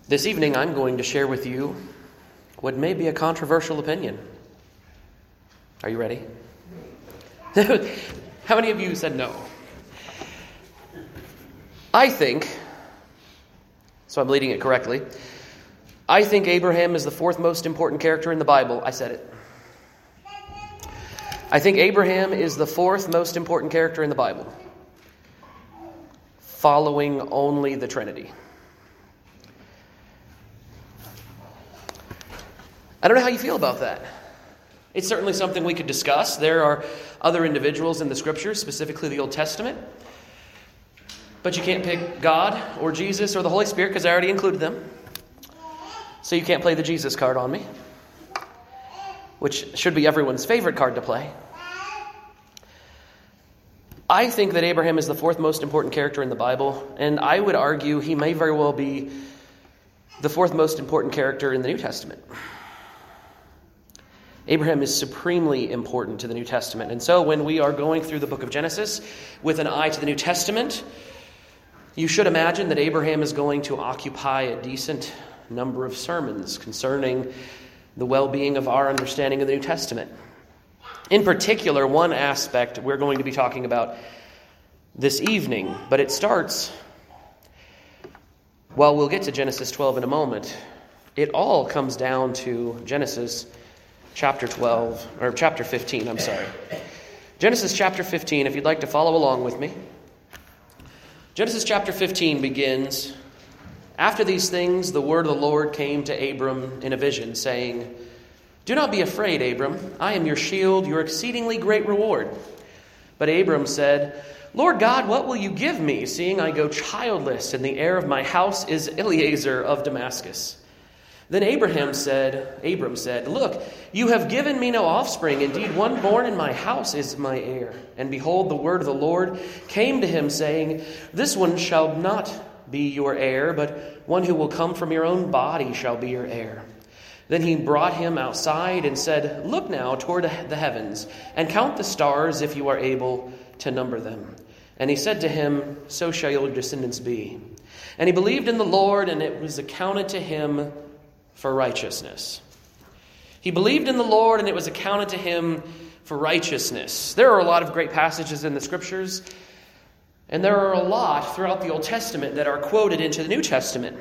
This evening, I'm going to share with you what may be a controversial opinion. Are you ready? How many of you said no? I think, so I'm leading it correctly, I think Abraham is the fourth most important character in the Bible. I said it. I think Abraham is the fourth most important character in the Bible, following only the Trinity. I don't know how you feel about that. It's certainly something we could discuss. There are other individuals in the Scriptures, specifically the Old Testament. But you can't pick God or Jesus or the Holy Spirit because I already included them. So you can't play the Jesus card on me, which should be everyone's favorite card to play. I think that Abraham is the fourth most important character in the Bible, and I would argue he may very well be the fourth most important character in the New Testament. Abraham is supremely important to the New Testament. And so when we are going through the book of Genesis with an eye to the New Testament, you should imagine that Abraham is going to occupy a decent number of sermons concerning the well-being of our understanding of the New Testament. In particular, one aspect we're going to be talking about this evening, but it starts, well, we'll get to Genesis 12 in a moment. It all comes down to Genesis chapter 15. Genesis chapter 15, if you'd like to follow along with me. Genesis chapter 15 begins, "After these things, the word of the Lord came to Abram in a vision, saying, 'Do not be afraid, Abram. I am your shield, your exceedingly great reward.' But Abram said, 'Lord God, what will you give me, seeing I go childless, and the heir of my house is Eliezer of Damascus?' Then Abram said, 'Look, you have given me no offspring. Indeed, one born in my house is my heir.' And behold, the word of the Lord came to him, saying, 'This one shall not be your heir, but one who will come from your own body shall be your heir.' Then he brought him outside and said, 'Look now toward the heavens, and count the stars if you are able to number them.' And he said to him, 'So shall your descendants be.' And he believed in the Lord, and it was accounted to him for righteousness." He believed in the Lord, and it was accounted to him for righteousness. There are a lot of great passages in the Scriptures, and there are a lot throughout the Old Testament that are quoted into the New Testament.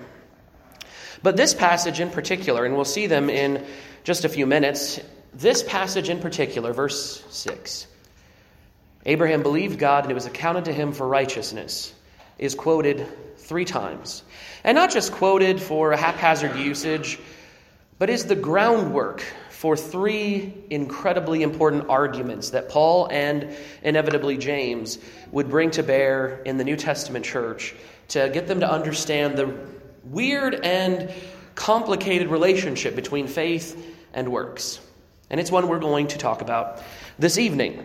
But this passage in particular, and we'll see them in just a few minutes, this passage in particular, verse 6, Abraham believed God, and it was accounted to him for righteousness, is quoted 3 times. And not just quoted for a haphazard usage, but is the groundwork for 3 incredibly important arguments that Paul and inevitably James would bring to bear in the New Testament church to get them to understand the weird and complicated relationship between faith and works. And it's one we're going to talk about this evening.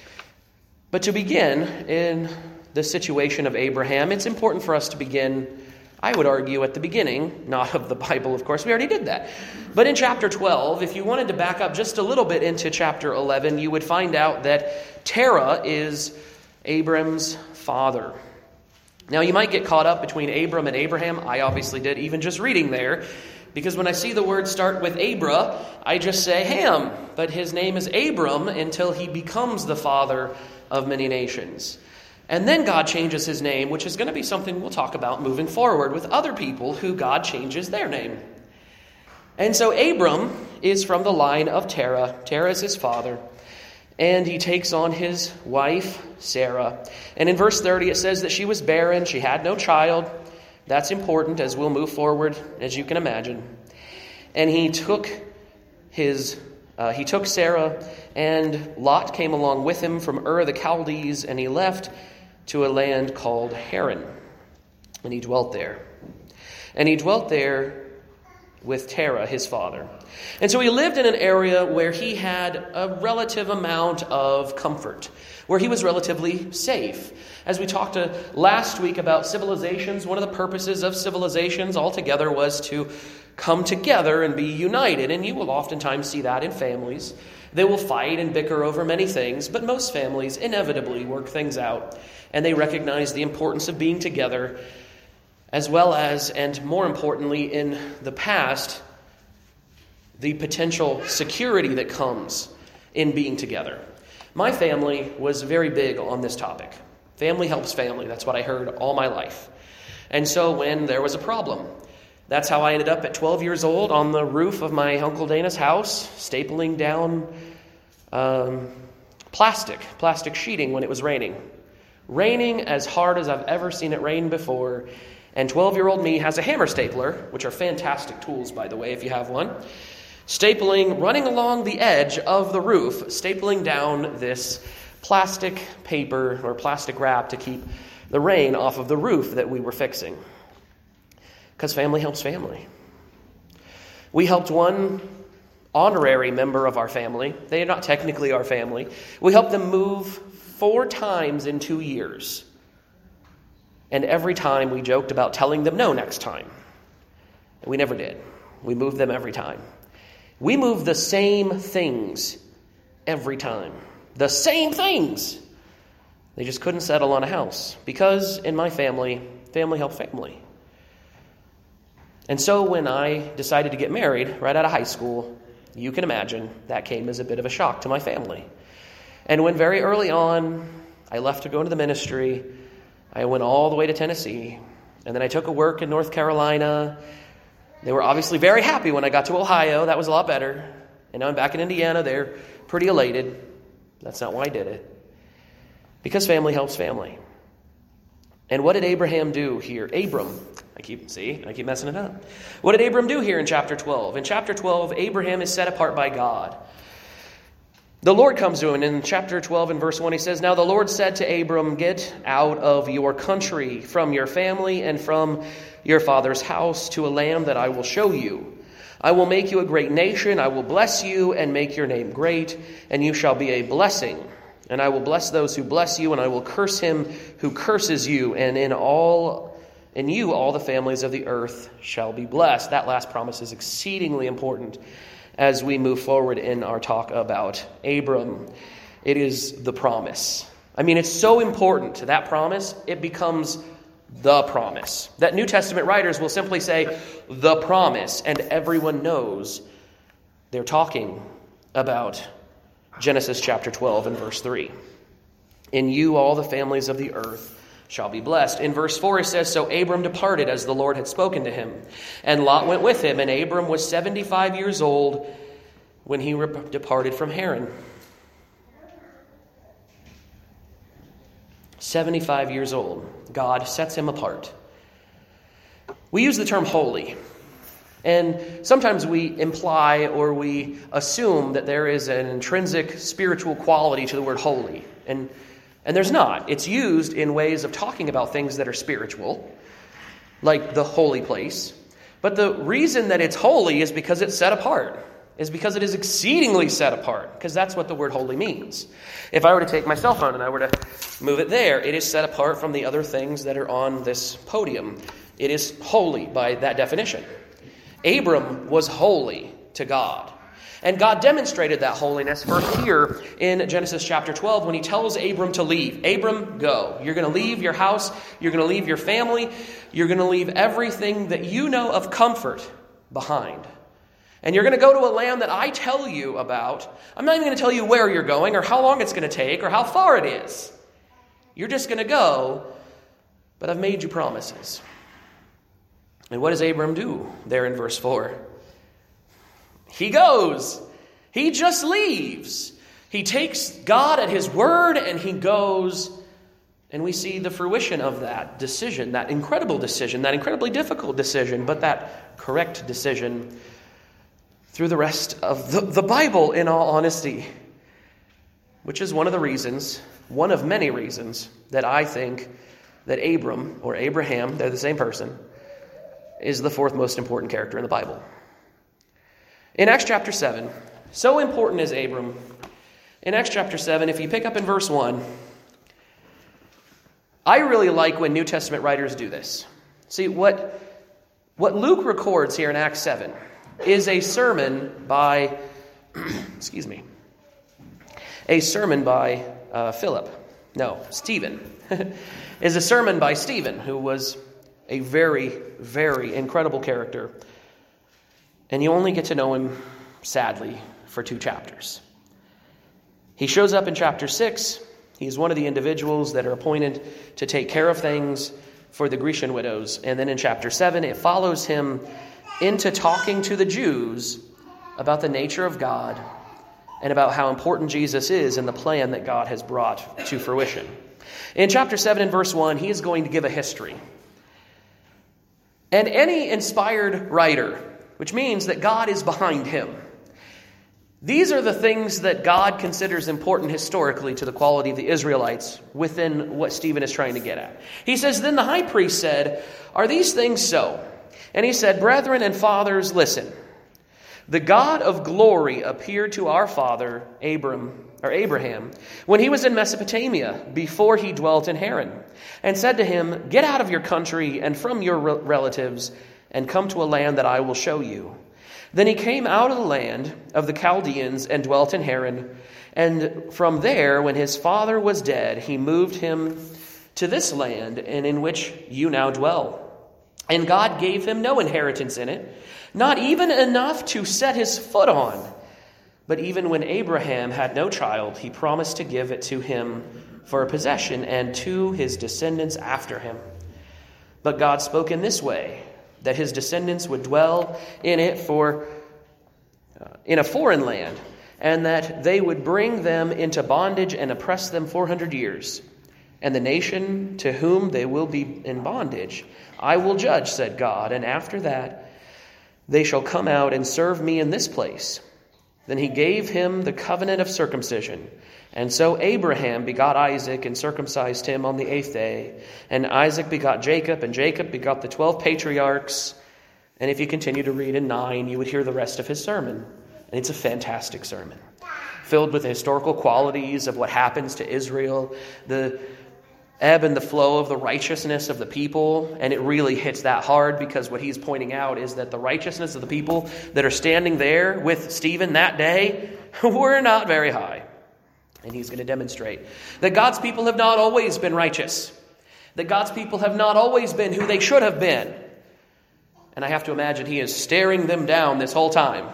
But to begin in the situation of Abraham, it's important for us to begin, I would argue, at the beginning, not of the Bible, of course, we already did that. But in chapter 12, if you wanted to back up just a little bit into chapter 11, you would find out that Terah is Abram's father. Now, you might get caught up between Abram and Abraham. I obviously did, even just reading there, because when I see the word start with Abra, I just say Ham. But his name is Abram until he becomes the father of many nations. And then God changes his name, which is going to be something we'll talk about moving forward with other people who God changes their name. And so Abram is from the line of Terah. Terah is his father. And he takes on his wife, Sarah. And in verse 30, it says that she was barren. She had no child. That's important as we'll move forward, as you can imagine. And he took Sarah, and Lot came along with him from Ur of the Chaldees, and he left to a land called Haran. And he dwelt there. And he dwelt there with Terah, his father. And so he lived in an area where he had a relative amount of comfort, where he was relatively safe. As we talked last week about civilizations, one of the purposes of civilizations altogether was to come together and be united. And you will oftentimes see that in families. They will fight and bicker over many things, but most families inevitably work things out, and they recognize the importance of being together as well as, and more importantly, in the past, the potential security that comes in being together. My family was very big on this topic. Family helps family. That's what I heard all my life. And so when there was a problem, that's how I ended up at 12 years old on the roof of my Uncle Dana's house, stapling down plastic sheeting when it was raining. Raining as hard as I've ever seen it rain before. And 12-year-old me has a hammer stapler, which are fantastic tools, by the way, if you have one. Running along the edge of the roof, stapling down this plastic paper or plastic wrap to keep the rain off of the roof that we were fixing. Because family helps family. We helped one honorary member of our family. They are not technically our family. We helped them move 4 times in 2 years. And every time we joked about telling them no next time. And we never did. We moved them every time. We moved the same things every time. The same things. They just couldn't settle on a house. Because in my family, family helped family. And so when I decided to get married right out of high school, you can imagine that came as a bit of a shock to my family. And when very early on I left to go into the ministry, I went all the way to Tennessee. And then I took a work in North Carolina. They were obviously very happy when I got to Ohio. That was a lot better. And now I'm back in Indiana. They're pretty elated. That's not why I did it. Because family helps family. And what did Abraham do here? I keep messing it up. What did Abram do here in chapter 12? In chapter 12, Abraham is set apart by God. The Lord comes to him in chapter 12 and verse 1. He says, "Now the Lord said to Abram, get out of your country, from your family, and from your father's house to a land that I will show you. I will make you a great nation. I will bless you and make your name great, and you shall be a blessing. And I will bless those who bless you, and I will curse him who curses you. And in you all the families of the earth shall be blessed." That last promise is exceedingly important as we move forward in our talk about Abram. It is the promise. I mean, it's so important to that promise, it becomes the promise. That New Testament writers will simply say, the promise, and everyone knows they're talking about Genesis chapter 12 and verse 3. In you all the families of the earth shall be blessed. In verse 4 it says, "So Abram departed as the Lord had spoken to him, and Lot went with him, and Abram was 75 years old when he departed from Haran." 75 years old. God sets him apart. We use the term holy. And sometimes we imply or we assume that there is an intrinsic spiritual quality to the word holy. And there's not. It's used in ways of talking about things that are spiritual, like the holy place. But the reason that it's holy is because it's set apart, is because it is exceedingly set apart, because that's what the word holy means. If I were to take my cell phone and I were to move it there, it is set apart from the other things that are on this podium. It is holy by that definition. Abram was holy to God. And God demonstrated that holiness first here in Genesis chapter 12 when he tells Abram to leave. Abram, go. You're going to leave your house. You're going to leave your family. You're going to leave everything that you know of comfort behind. And you're going to go to a land that I tell you about. I'm not even going to tell you where you're going or how long it's going to take or how far it is. You're just going to go, but I've made you promises. And what does Abram do there in verse 4? He goes. He just leaves. He takes God at his word and he goes. And we see the fruition of that decision, that incredible decision, that incredibly difficult decision, but that correct decision through the rest of the Bible, in all honesty. Which is one of the reasons, one of many reasons, that I think that Abram, or Abraham, they're the same person, is the fourth most important character in the Bible. In Acts chapter 7, so important is Abram. In Acts chapter 7, if you pick up in verse 1, I really like when New Testament writers do this. See, what Luke records here in Acts 7 is a sermon by, Stephen. Is a sermon by Stephen, who was a very, very incredible character. And you only get to know him, sadly, for 2 chapters. He shows up in chapter 6. He's one of the individuals that are appointed to take care of things for the Grecian widows. And then in chapter 7, it follows him into talking to the Jews about the nature of God and about how important Jesus is in the plan that God has brought to fruition. In chapter 7 and verse 1, he is going to give a history. And any inspired writer, which means that God is behind him, these are the things that God considers important historically to the quality of the Israelites within what Stephen is trying to get at. He says, "Then the high priest said, 'Are these things so?' And he said, 'Brethren and fathers, listen. The God of glory appeared to our father Abraham when he was in Mesopotamia, before he dwelt in Haran, and said to him, Get out of your country and from your relatives, and come to a land that I will show you. Then he came out of the land of the Chaldeans and dwelt in Haran. And from there, when his father was dead, he moved him to this land, and in which you now dwell. And God gave him no inheritance in it, not even enough to set his foot on. But even when Abraham had no child, he promised to give it to him for a possession and to his descendants after him. But God spoke in this way, that his descendants would dwell in it in a foreign land, and that they would bring them into bondage and oppress them 400 years. And the nation to whom they will be in bondage, I will judge, said God, and after that they shall come out and serve me in this place. Then he gave him the covenant of circumcision. And so Abraham begot Isaac and circumcised him on the 8th day. And Isaac begot Jacob, and Jacob begot the 12 patriarchs. And if you continue to read in 9, you would hear the rest of his sermon. And it's a fantastic sermon, filled with the historical qualities of what happens to Israel, the ebb and the flow of the righteousness of the people. And it really hits that hard, because what he's pointing out is that the righteousness of the people that are standing there with Stephen that day were not very high. And he's going to demonstrate that God's people have not always been righteous, that God's people have not always been who they should have been. And I have to imagine he is staring them down this whole time.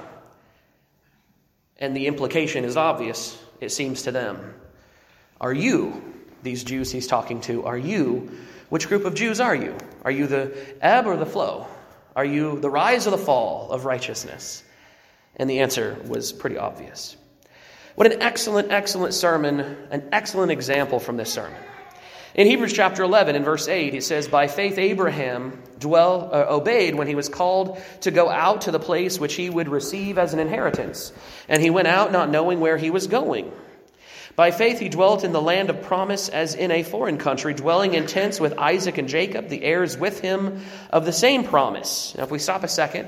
And the implication is obvious, it seems to them. Are you, these Jews he's talking to, which group of Jews are you? Are you the ebb or the flow? Are you the rise or the fall of righteousness? And the answer was pretty obvious. What an excellent, excellent sermon, an excellent example from this sermon. In Hebrews chapter 11, in verse 8, it says, By faith Abraham obeyed when he was called to go out to the place which he would receive as an inheritance. And he went out not knowing where he was going. By faith he dwelt in the land of promise as in a foreign country, dwelling in tents with Isaac and Jacob, the heirs with him of the same promise. Now if we stop a second,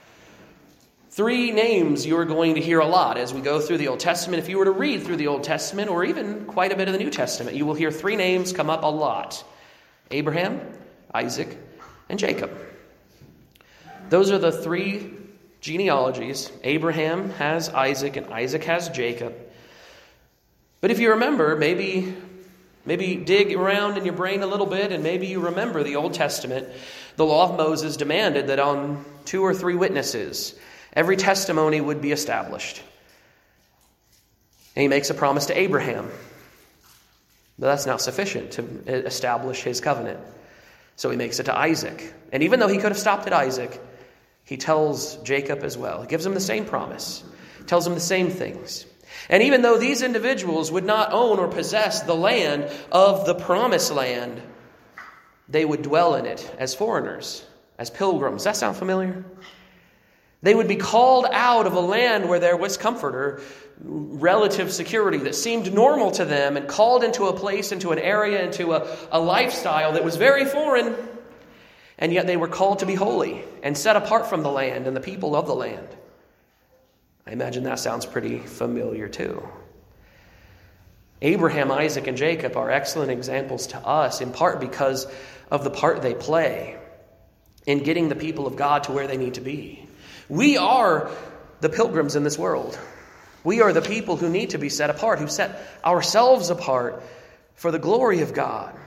3 names you are going to hear a lot as we go through the Old Testament. If you were to read through the Old Testament, or even quite a bit of the New Testament, you will hear 3 names come up a lot. Abraham, Isaac, and Jacob. Those are the 3 genealogies. Abraham has Isaac, and Isaac has Jacob. But if you remember, maybe dig around in your brain a little bit, and maybe you remember the Old Testament. The law of Moses demanded that on 2 or 3 witnesses, every testimony would be established. And he makes a promise to Abraham. But that's not sufficient to establish his covenant. So he makes it to Isaac. And even though he could have stopped at Isaac, he tells Jacob as well. He gives him the same promise. Tells him the same things. And even though these individuals would not own or possess the land of the promised land, they would dwell in it as foreigners, as pilgrims. Does that sound familiar? They would be called out of a land where there was comfort or relative security that seemed normal to them, and called into a place, into an area, into a lifestyle that was very foreign. And yet they were called to be holy and set apart from the land and the people of the land. I imagine that sounds pretty familiar too. Abraham, Isaac, and Jacob are excellent examples to us, in part because of the part they play in getting the people of God to where they need to be. We are the pilgrims in this world. We are the people who need to be set apart, who set ourselves apart for the glory of God.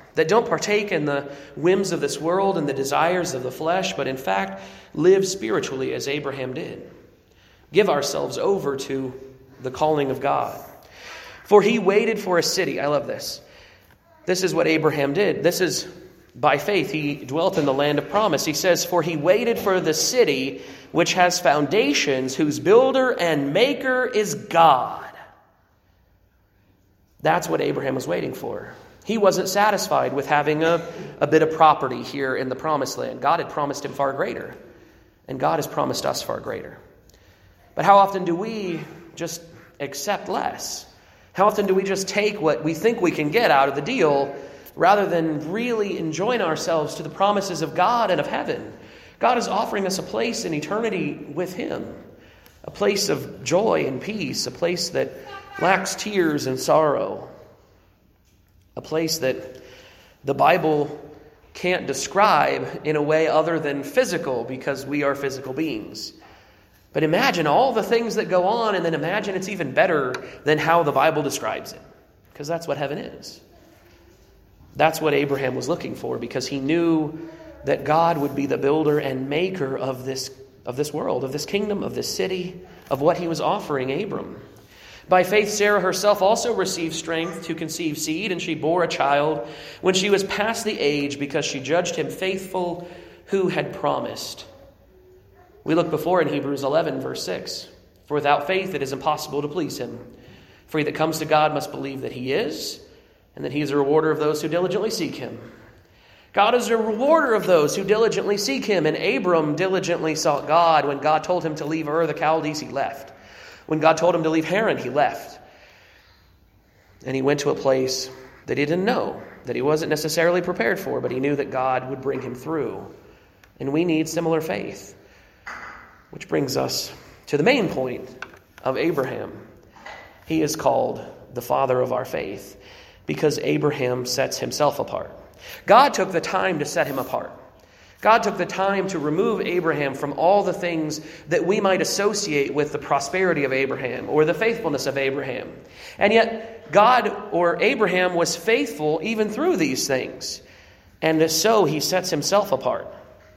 that don't partake in the whims of this world and the desires of the flesh, but in fact live spiritually as Abraham did. Give ourselves over to the calling of God. For he waited for a city. I love this. This is what Abraham did. This is by faith. He dwelt in the land of promise. He says, for he waited for the city which has foundations, whose builder and maker is God. That's what Abraham was waiting for. He wasn't satisfied with having a bit of property here in the promised land. God had promised him far greater. And God has promised us far greater. But how often do we just accept less? How often do we just take what we think we can get out of the deal rather than really enjoying ourselves to the promises of God and of heaven? God is offering us a place in eternity with him, a place of joy and peace, a place that lacks tears and sorrow, a place that the Bible can't describe in a way other than physical because we are physical beings. But imagine all the things that go on, and then imagine it's even better than how the Bible describes it, because that's what heaven is. That's what Abraham was looking for, because he knew that God would be the builder and maker of this world, of this kingdom, of this city, of what he was offering Abram. By faith, Sarah herself also received strength to conceive seed, and she bore a child when she was past the age, because she judged him faithful who had promised. We looked before in Hebrews 11, verse 6. For without faith it is impossible to please him. For he that comes to God must believe that he is, and that he is a rewarder of those who diligently seek him. God is a rewarder of those who diligently seek him, and Abram diligently sought God. When God told him to leave Ur the Chaldees, he left. When God told him to leave Haran, he left. And he went to a place that he didn't know, that he wasn't necessarily prepared for, but he knew that God would bring him through. And we need similar faith. Which brings us to the main point of Abraham. He is called the father of our faith because Abraham sets himself apart. God took the time to set him apart. God took the time to remove Abraham from all the things that we might associate with the prosperity of Abraham or the faithfulness of Abraham. And yet God or Abraham was faithful even through these things. And so he sets himself apart.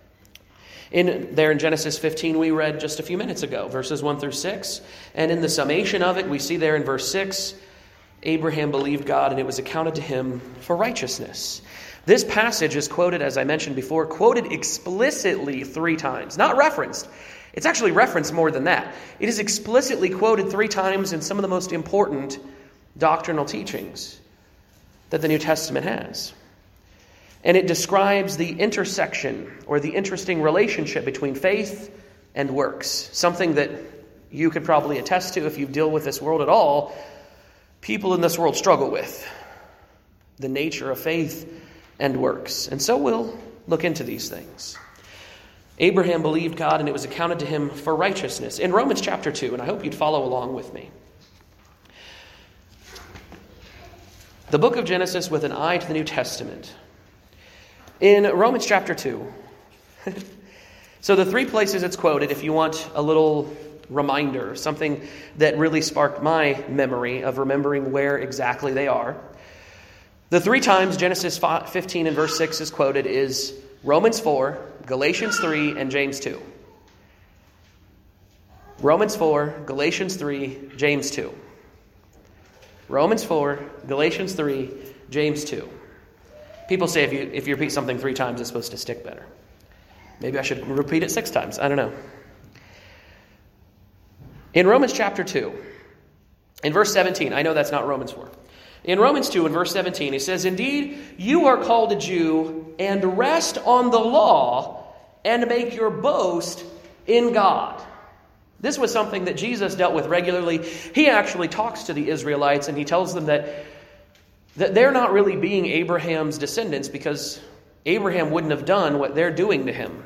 There in Genesis 15 we read just a few minutes ago, verses 1 through 6. And in the summation of it, we see there in verse 6, Abraham believed God and it was accounted to him for righteousness. This passage is quoted, as I mentioned before, quoted explicitly 3 times. Not referenced. It's actually referenced more than that. It is explicitly quoted 3 times in some of the most important doctrinal teachings that the New Testament has. And it describes the intersection or the interesting relationship between faith and works. Something that you could probably attest to if you deal with this world at all. People in this world struggle with the nature of faith and works. And so we'll look into these things. Abraham believed God and it was accounted to him for righteousness. In Romans chapter 2, and I hope you'd follow along with me. The book of Genesis with an eye to the New Testament. In Romans chapter 2, so the 3 places it's quoted, if you want a little reminder, something that really sparked my memory of remembering where exactly they are. The 3 times Genesis 15 and verse 6 is quoted is Romans 4, Galatians 3, and James 2. Romans 4, Galatians 3, James 2. Romans 4, Galatians 3, James 2. People say if you repeat something 3 times, it's supposed to stick better. Maybe I should repeat it 6 times. I don't know. In Romans chapter 2, in verse 17, I know that's not Romans 4. In Romans 2, in verse 17, it says, Indeed, you are called a Jew, and rest on the law, and make your boast in God. This was something that Jesus dealt with regularly. He actually talks to the Israelites, and he tells them that they're not really being Abraham's descendants because Abraham wouldn't have done what they're doing to him.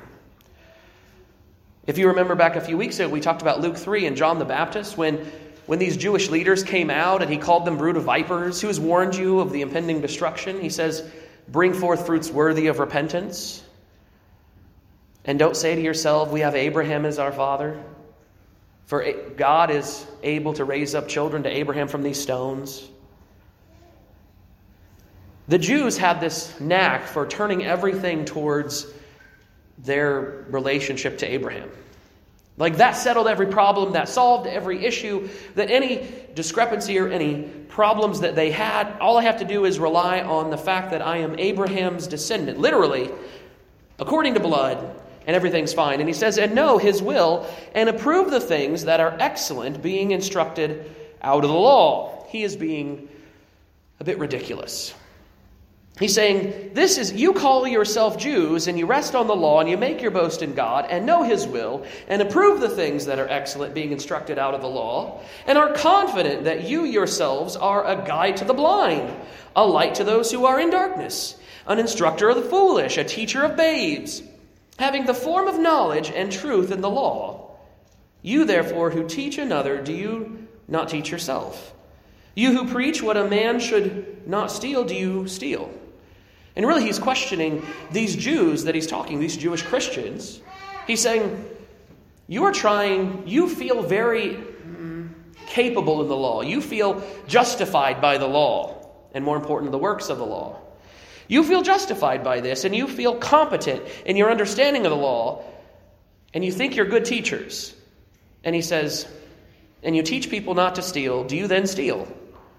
If you remember back a few weeks ago, we talked about Luke 3 and John the Baptist when these Jewish leaders came out and he called them brood of vipers. Who has warned you of the impending destruction? He says, bring forth fruits worthy of repentance. And don't say to yourself, we have Abraham as our father. For God is able to raise up children to Abraham from these stones. The Jews had this knack for turning everything towards their relationship to Abraham. Like that settled every problem, that solved every issue, that any discrepancy or any problems that they had, all I have to do is rely on the fact that I am Abraham's descendant, literally, according to blood, and everything's fine. And he says, and know his will, and approve the things that are excellent, being instructed out of the law. He is being a bit ridiculous. He's saying, you call yourself Jews, and you rest on the law, and you make your boast in God, and know his will, and approve the things that are excellent, being instructed out of the law, and are confident that you yourselves are a guide to the blind, a light to those who are in darkness, an instructor of the foolish, a teacher of babes, having the form of knowledge and truth in the law. You, therefore, who teach another, do you not teach yourself? You who preach what a man should not steal, do you steal? And really he's questioning these Jews that he's talking, these Jewish Christians. He's saying, you feel very capable in the law. You feel justified by the law, and more important, the works of the law. You feel justified by this, and you feel competent in your understanding of the law, and you think you're good teachers. And he says, and you teach people not to steal, do you then steal?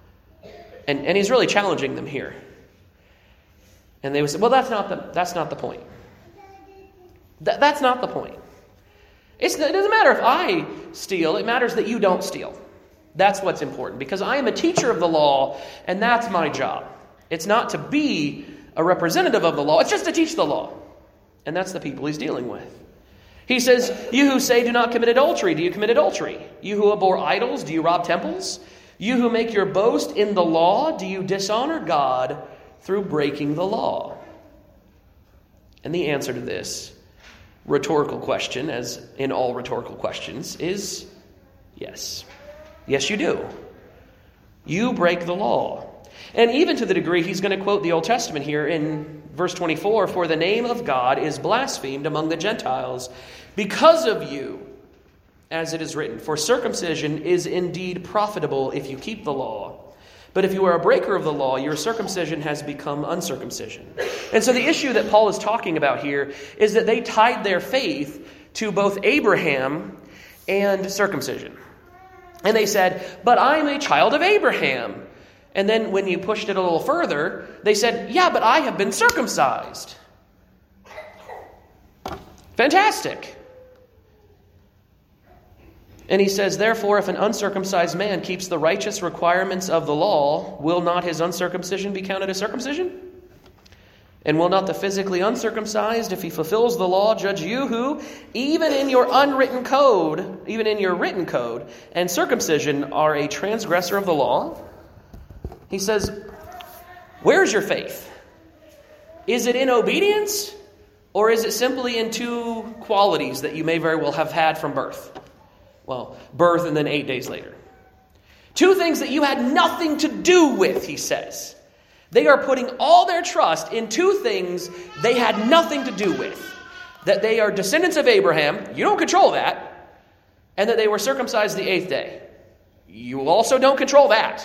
And he's really challenging them here. And they would say, well, that's not the point. That's not the point. It doesn't matter if I steal. It matters that you don't steal. That's what's important, because I am a teacher of the law, and that's my job. It's not to be a representative of the law. It's just to teach the law. And that's the people he's dealing with. He says, you who say do not commit adultery, do you commit adultery? You who abhor idols, do you rob temples? You who make your boast in the law, do you dishonor God through breaking the law? And the answer to this rhetorical question, as in all rhetorical questions, is yes. Yes, you do. You break the law. And even to the degree he's going to quote the Old Testament here in verse 24, for the name of God is blasphemed among the Gentiles because of you, as it is written, for circumcision is indeed profitable if you keep the law. But if you are a breaker of the law, your circumcision has become uncircumcision. And so the issue that Paul is talking about here is that they tied their faith to both Abraham and circumcision. And they said, but I'm a child of Abraham. And then when you pushed it a little further, they said, yeah, but I have been circumcised. Fantastic. And he says, therefore, if an uncircumcised man keeps the righteous requirements of the law, will not his uncircumcision be counted as circumcision? And will not the physically uncircumcised, if he fulfills the law, judge you who, even in your written code, and circumcision are a transgressor of the law? He says, where's your faith? Is it in obedience, or is it simply in two qualities that you may very well have had from birth? Well, birth and then 8 days later. Two things that you had nothing to do with, he says. They are putting all their trust in two things they had nothing to do with. That they are descendants of Abraham, you don't control that. And that they were circumcised the 8th day. You also don't control that.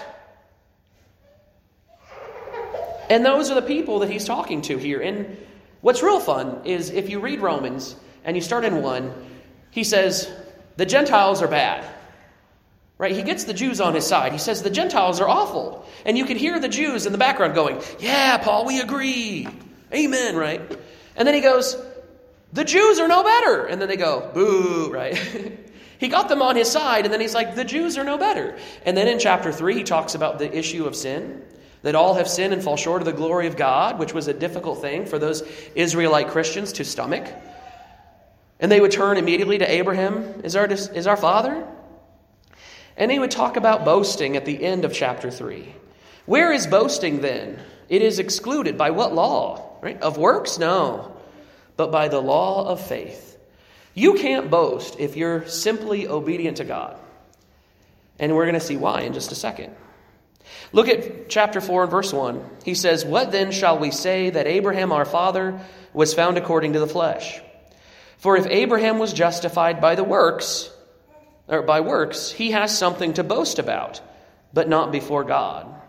And those are the people that he's talking to here. And what's real fun is if you read Romans and you start in 1, he says, the Gentiles are bad. Right? He gets the Jews on his side. He says the Gentiles are awful. And you can hear the Jews in the background going, yeah, Paul, we agree. Amen, right? And then he goes, the Jews are no better. And then they go, boo, right? He got them on his side, and then he's like, the Jews are no better. And then in chapter 3, he talks about the issue of sin, that all have sinned and fall short of the glory of God, which was a difficult thing for those Israelite Christians to stomach. And they would turn immediately to Abraham as our father. And he would talk about boasting at the end of chapter 3. Where is boasting then? It is excluded. By what law? Right? Of works? No. But by the law of faith. You can't boast if you're simply obedient to God. And we're going to see why in just a second. Look at chapter 4 and verse 1. He says, what then shall we say that Abraham our father was found according to the flesh? For if Abraham was justified by works, he has something to boast about, but not before God.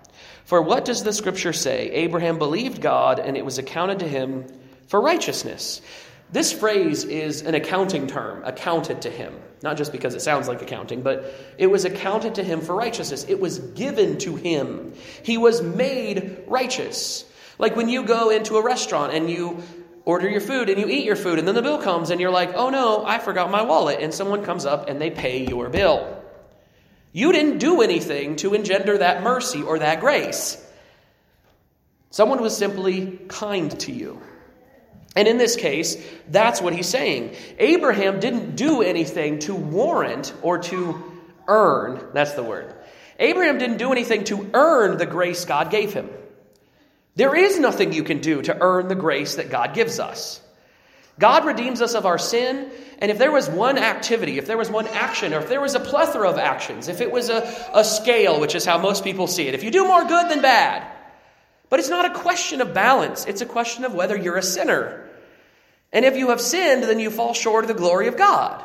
For what does the scripture say? Abraham believed God, and it was accounted to him for righteousness. This phrase is an accounting term, accounted to him. Not just because it sounds like accounting, but it was accounted to him for righteousness. It was given to him. He was made righteous. Like when you go into a restaurant and you order your food and you eat your food and then the bill comes and you're like, oh no, I forgot my wallet. And someone comes up and they pay your bill. You didn't do anything to engender that mercy or that grace. Someone was simply kind to you. And in this case, that's what he's saying. Abraham didn't do anything to warrant or to earn. That's the word. Abraham didn't do anything to earn the grace God gave him. There is nothing you can do to earn the grace that God gives us. God redeems us of our sin, and if there was one activity, if there was one action, or if there was a plethora of actions, if it was a scale, which is how most people see it, if you do more good than bad, but it's not a question of balance, it's a question of whether you're a sinner. And if you have sinned, then you fall short of the glory of God.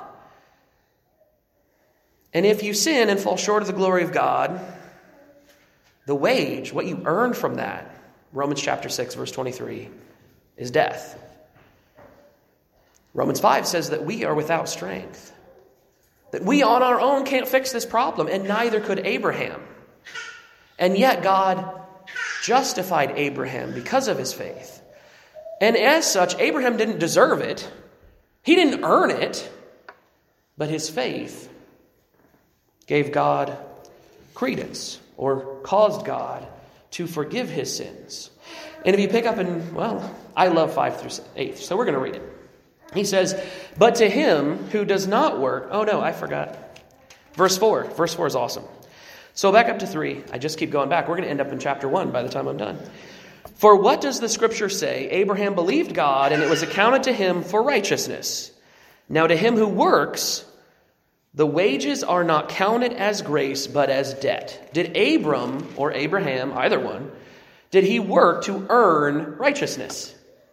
And if you sin and fall short of the glory of God, the wage, what you earn from that, Romans chapter 6, verse 23, is death. Romans 5 says that we are without strength, that we on our own can't fix this problem, and neither could Abraham. And yet God justified Abraham because of his faith. And as such, Abraham didn't deserve it. He didn't earn it. But his faith gave God credence, or caused God to forgive his sins. And if you pick up in, I love 5 through 8, so we're going to read it. He says, but to him who does not work, oh no, I forgot. Verse 4 is awesome. So back up to 3, I just keep going back. We're going to end up in chapter 1 by the time I'm done. For what does the scripture say? Abraham believed God, and it was accounted to him for righteousness. Now to him who works, the wages are not counted as grace, but as debt. Did Abram, or Abraham, either one, did he work to earn righteousness?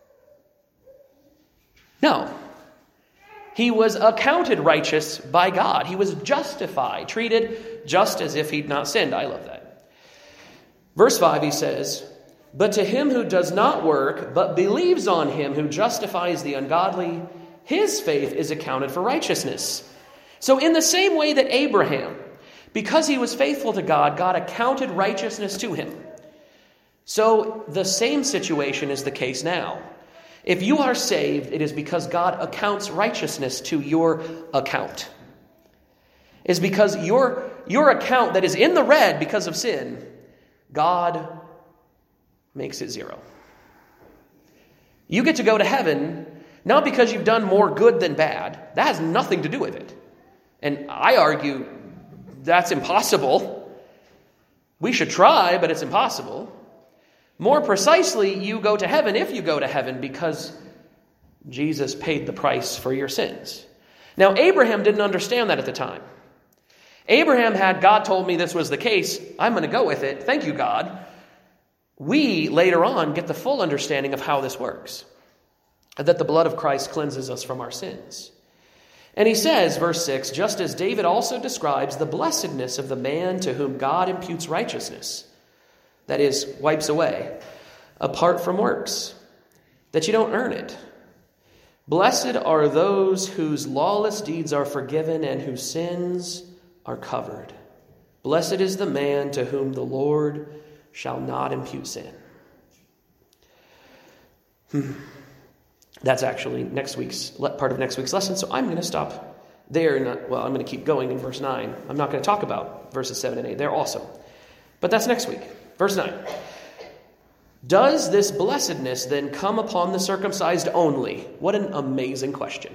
No. He was accounted righteous by God. He was justified, treated just as if he'd not sinned. I love that. Verse 5, he says, but to him who does not work, but believes on him who justifies the ungodly, his faith is accounted for righteousness. So in the same way that Abraham, because he was faithful to God, God accounted righteousness to him. So the same situation is the case now. If you are saved, it is because God accounts righteousness to your account. It's because your account that is in the red because of sin, God makes it 0. You get to go to heaven not because you've done more good than bad. That has nothing to do with it. And I argue that's impossible. We should try, but it's impossible. More precisely, you go to heaven if you go to heaven because Jesus paid the price for your sins. Now, Abraham didn't understand that at the time. Abraham had, God told me this was the case, I'm going to go with it. Thank you, God. We, later on, get the full understanding of how this works. That the blood of Christ cleanses us from our sins. And he says, verse 6, just as David also describes the blessedness of the man to whom God imputes righteousness, that is, wipes away, apart from works, that you don't earn it. Blessed are those whose lawless deeds are forgiven and whose sins are covered. Blessed is the man to whom the Lord shall not impute sin. That's actually part of next week's lesson, so I'm going to stop there. I'm going to keep going in verse 9. I'm not going to talk about verses 7 and 8. They're awesome. But that's next week. Verse 9. Does this blessedness then come upon the circumcised only? What an amazing question.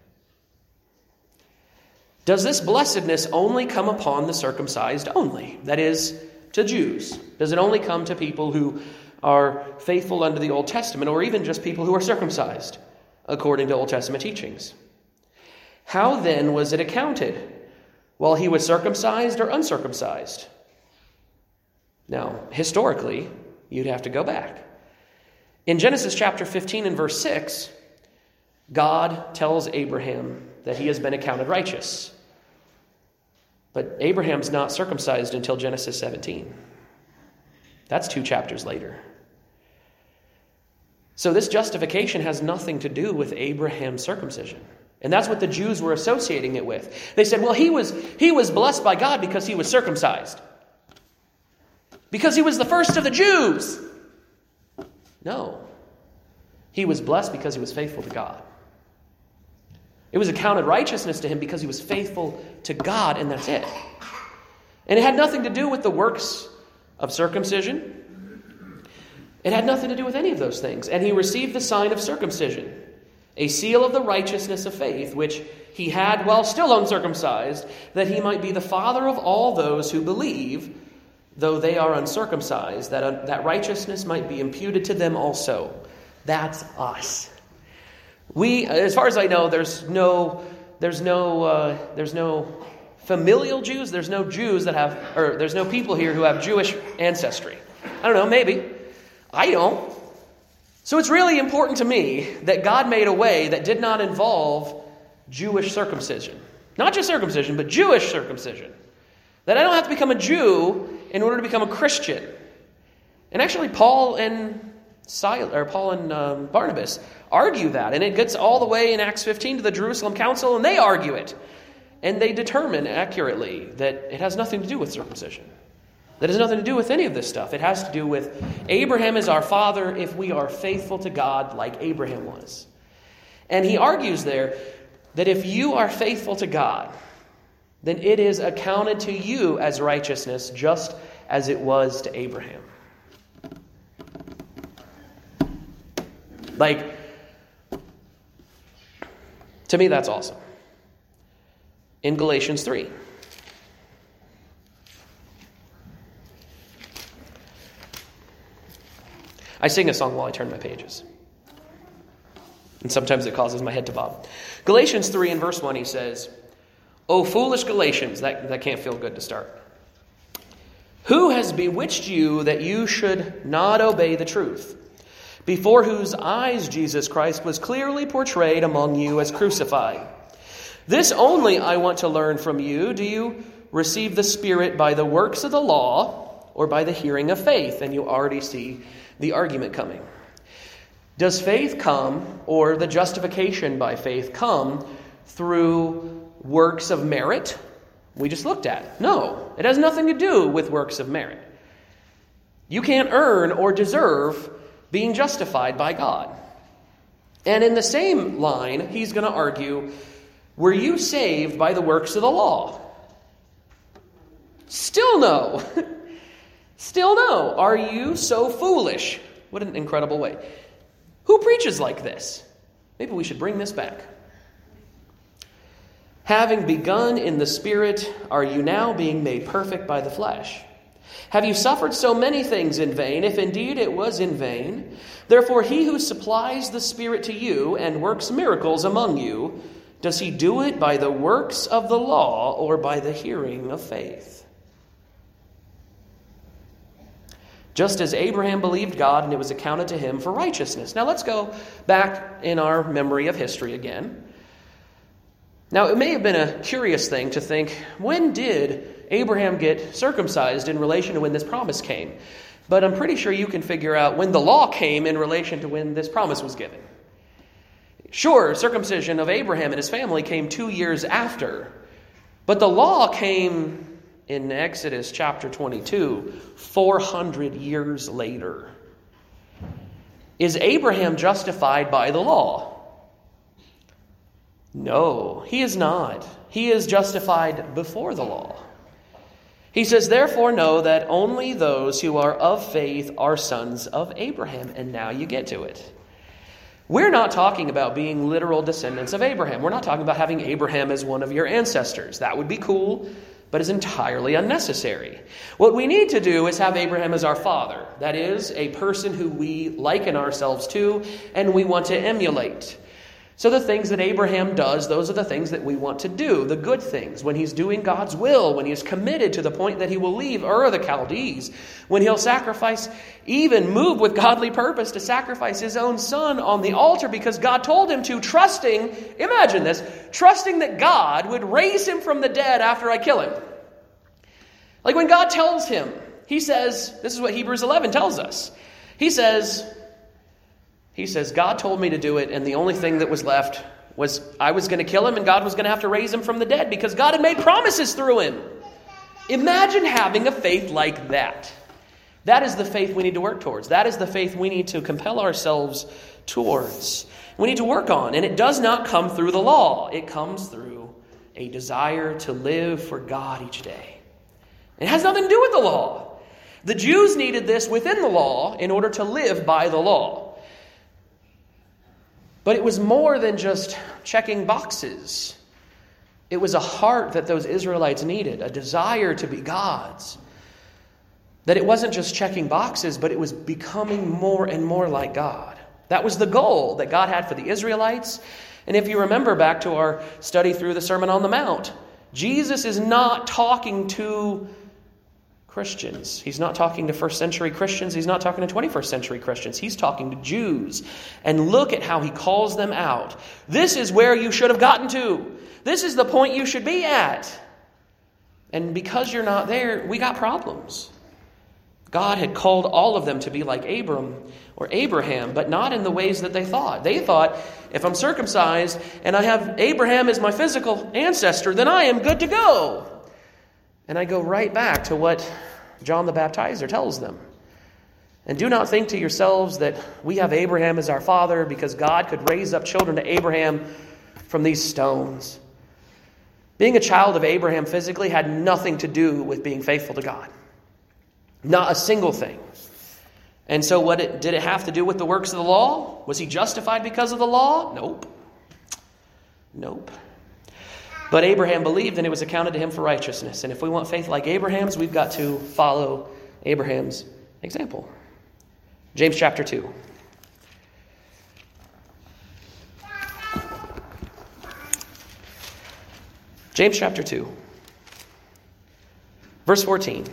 Does this blessedness only come upon the circumcised only? That is, to Jews. Does it only come to people who are faithful under the Old Testament, or even just people who are circumcised, according to Old Testament teachings? How then was it accounted? While he was circumcised or uncircumcised? Now, historically, you'd have to go back. In Genesis chapter 15 and verse 6, God tells Abraham that he has been accounted righteous. But Abraham's not circumcised until Genesis 17. That's 2 chapters later. So this justification has nothing to do with Abraham's circumcision. And that's what the Jews were associating it with. They said, well, he was blessed by God because he was circumcised. Because he was the first of the Jews. No. He was blessed because he was faithful to God. It was accounted righteousness to him because he was faithful to God, and that's it. And it had nothing to do with the works of circumcision. It had nothing to do with any of those things. And he received the sign of circumcision, a seal of the righteousness of faith, which he had while still uncircumcised, that he might be the father of all those who believe, though they are uncircumcised, that righteousness might be imputed to them also. That's us. We, as far as I know, there's no familial Jews. There's no Jews that have, or there's no people here who have Jewish ancestry. I don't know, maybe. I don't. So it's really important to me that God made a way that did not involve Jewish circumcision. Not just circumcision, but Jewish circumcision. That I don't have to become a Jew in order to become a Christian. And actually, Paul and Barnabas argue that. And it gets all the way in Acts 15 to the Jerusalem Council, and they argue it. And they determine accurately that it has nothing to do with circumcision. That has nothing to do with any of this stuff. It has to do with Abraham is our father if we are faithful to God like Abraham was. And he argues there that if you are faithful to God, then it is accounted to you as righteousness just as it was to Abraham. To me, that's awesome. In Galatians 3. I sing a song while I turn my pages. And sometimes it causes my head to bob. Galatians 3 and verse 1, he says, "O foolish Galatians," that can't feel good to start. "Who has bewitched you that you should not obey the truth? Before whose eyes Jesus Christ was clearly portrayed among you as crucified. This only I want to learn from you. Do you receive the Spirit by the works of the law or by the hearing of faith?" And you already see the argument coming. Does faith come, or the justification by faith come, through works of merit? We just looked at. No, it has nothing to do with works of merit. You can't earn or deserve being justified by God. And in the same line, he's going to argue, were you saved by the works of the law? Still no. Still no. Are you so foolish? What an incredible way. Who preaches like this? Maybe we should bring this back. Having begun in the Spirit, are you now being made perfect by the flesh? Have you suffered so many things in vain, if indeed it was in vain? Therefore he who supplies the Spirit to you and works miracles among you, does he do it by the works of the law or by the hearing of faith? Just as Abraham believed God and it was accounted to him for righteousness. Now let's go back in our memory of history again. Now it may have been a curious thing to think, when did Abraham get circumcised in relation to when this promise came? But I'm pretty sure you can figure out when the law came in relation to when this promise was given. Sure, circumcision of Abraham and his family came 2 years after, but the law came in Exodus chapter 22, 400 years later. Is Abraham justified by the law? No, he is not. He is justified before the law. He says, therefore know that only those who are of faith are sons of Abraham. And now you get to it. We're not talking about being literal descendants of Abraham. We're not talking about having Abraham as one of your ancestors. That would be cool, but is entirely unnecessary. What we need to do is have Abraham as our father. That is, a person who we liken ourselves to and we want to emulate. So the things that Abraham does, those are the things that we want to do, the good things. When he's doing God's will, when he is committed to the point that he will leave Ur of the Chaldees, when he'll sacrifice, even move with godly purpose to sacrifice his own son on the altar because God told him to, trusting, imagine this, trusting that God would raise him from the dead after I kill him. Like when God tells him He says, this is what Hebrews 11 tells us. He says, God told me to do it, and the only thing that was left was I was going to kill him, and God was going to have to raise him from the dead because God had made promises through him. Imagine having a faith like that. That is the faith we need to work towards. That is the faith we need to compel ourselves towards. We need to work on. And it does not come through the law. It comes through a desire to live for God each day. It has nothing to do with the law. The Jews needed this within the law in order to live by the law. But it was more than just checking boxes. It was a heart that those Israelites needed, a desire to be God's. That it wasn't just checking boxes, but it was becoming more and more like God. That was the goal that God had for the Israelites. And if you remember back to our study through the Sermon on the Mount, Jesus is not talking to Christians. He's not talking to first century Christians. He's not talking to 21st century Christians. He's talking to Jews. And look at how he calls them out. This is where you should have gotten to. This is the point you should be at. And because you're not there, we got problems. God had called all of them to be like Abram or Abraham, but not in the ways that they thought. They thought, if I'm circumcised and I have Abraham as my physical ancestor, then I am good to go. And I go right back to what John the Baptizer tells them. And do not think to yourselves that we have Abraham as our father because God could raise up children to Abraham from these stones. Being a child of Abraham physically had nothing to do with being faithful to God. Not a single thing. And so did it have to do with the works of the law? Was he justified because of the law? Nope. But Abraham believed and it was accounted to him for righteousness. And if we want faith like Abraham's, we've got to follow Abraham's example. James chapter 2. James chapter 2. Verse 14.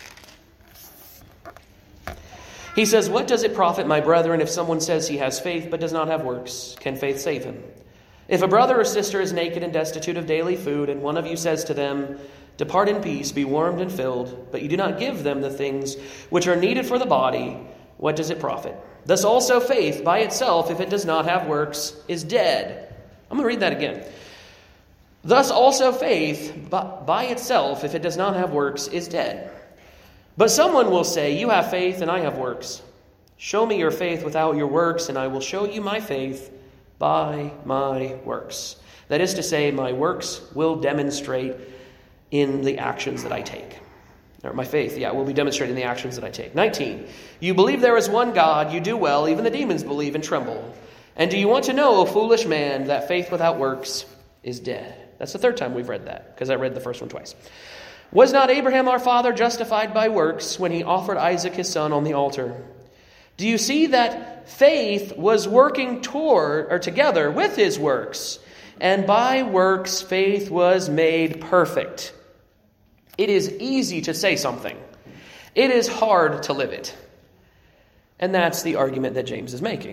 He says, "What does it profit, my brethren, if someone says he has faith but does not have works? Can faith save him? If a brother or sister is naked and destitute of daily food, and one of you says to them, 'Depart in peace, be warmed and filled,' but you do not give them the things which are needed for the body, what does it profit? Thus also faith by itself, if it does not have works, is dead." I'm going to read that again. "Thus also faith by itself, if it does not have works, is dead. But someone will say, 'You have faith and I have works. Show me your faith without your works, and I will show you my faith by my works.' That is to say, my works will demonstrate in the actions that I take." Or my faith, will be demonstrated in the actions that I take. 19. "You believe there is one God, you do well, even the demons believe and tremble. And do you want to know, O foolish man, that faith without works is dead?" That's the third time we've read that, because I read the first one twice. "Was not Abraham our father justified by works when he offered Isaac his son on the altar? Do you see that faith was working together with his works, and by works faith was made perfect?" It is easy to say something. It is hard to live it. And that's the argument that James is making.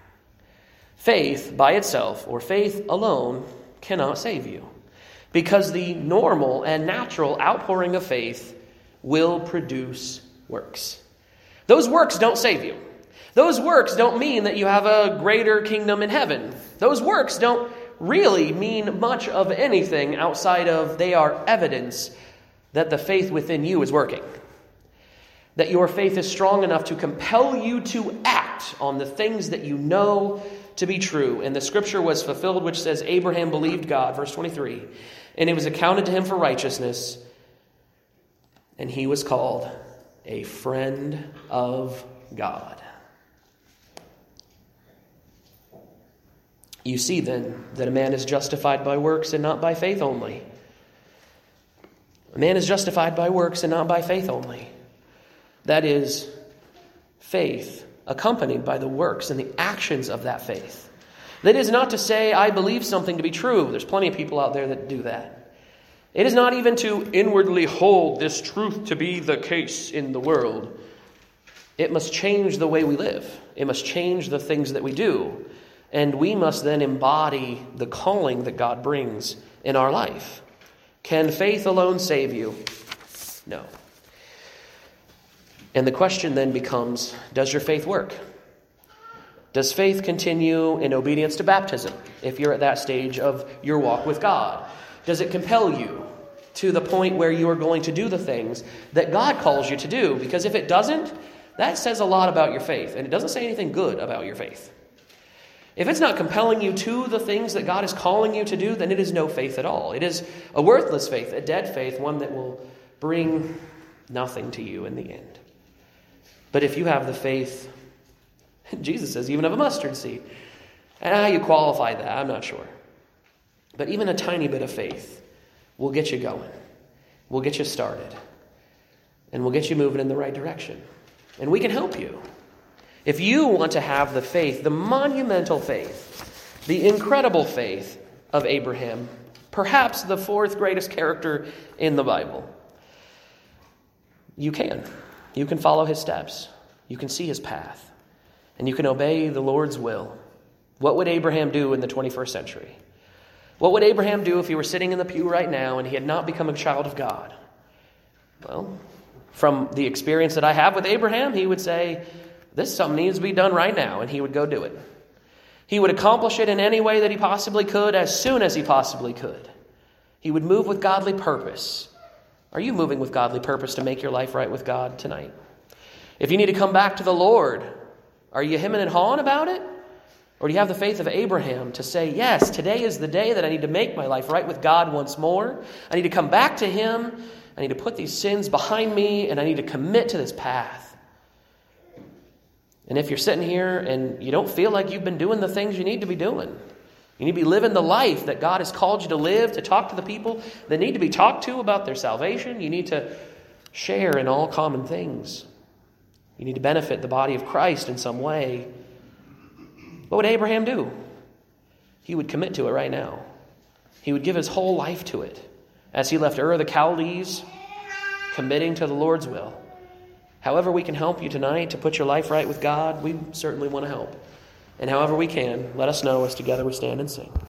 Faith by itself, or faith alone, cannot save you. Because the normal and natural outpouring of faith will produce works. Those works don't save you. Those works don't mean that you have a greater kingdom in heaven. Those works don't really mean much of anything outside of they are evidence that the faith within you is working. That your faith is strong enough to compel you to act on the things that you know to be true. And the scripture was fulfilled which says, Abraham believed God, verse 23, and it was accounted to him for righteousness, and he was called a friend of God. You see then that a man is justified by works and not by faith only. A man is justified by works and not by faith only. That is, faith accompanied by the works and the actions of that faith. That is not to say, I believe something to be true. There's plenty of people out there that do that. It is not even to inwardly hold this truth to be the case in the world. It must change the way we live. It must change the things that we do. And we must then embody the calling that God brings in our life. Can faith alone save you? No. And the question then becomes, does your faith work? Does faith continue in obedience to baptism if you're at that stage of your walk with God? Does it compel you to the point where you are going to do the things that God calls you to do? Because if it doesn't, that says a lot about your faith, and it doesn't say anything good about your faith. If it's not compelling you to the things that God is calling you to do, then it is no faith at all. It is a worthless faith, a dead faith, one that will bring nothing to you in the end. But if you have the faith, Jesus says, even of a mustard seed. And how you qualify that, I'm not sure. But even a tiny bit of faith will get you going. Will get you started. And will get you moving in the right direction. And we can help you. If you want to have the faith, the monumental faith, the incredible faith of Abraham, perhaps the fourth greatest character in the Bible, you can. You can follow his steps. You can see his path. And you can obey the Lord's will. What would Abraham do in the 21st century? What would Abraham do if he were sitting in the pew right now and he had not become a child of God? Well, from the experience that I have with Abraham, he would say, this something needs to be done right now, and he would go do it. He would accomplish it in any way that he possibly could, as soon as he possibly could. He would move with godly purpose. Are you moving with godly purpose to make your life right with God tonight? If you need to come back to the Lord, are you hemming and hawing about it? Or do you have the faith of Abraham to say, yes, today is the day that I need to make my life right with God once more. I need to come back to him. I need to put these sins behind me, and I need to commit to this path. And if you're sitting here and you don't feel like you've been doing the things you need to be doing, you need to be living the life that God has called you to live, to talk to the people that need to be talked to about their salvation. You need to share in all common things. You need to benefit the body of Christ in some way. What would Abraham do? He would commit to it right now. He would give his whole life to it. As he left Ur of the Chaldees, committing to the Lord's will. However we can help you tonight to put your life right with God, we certainly want to help. And however we can, let us know as together we stand and sing.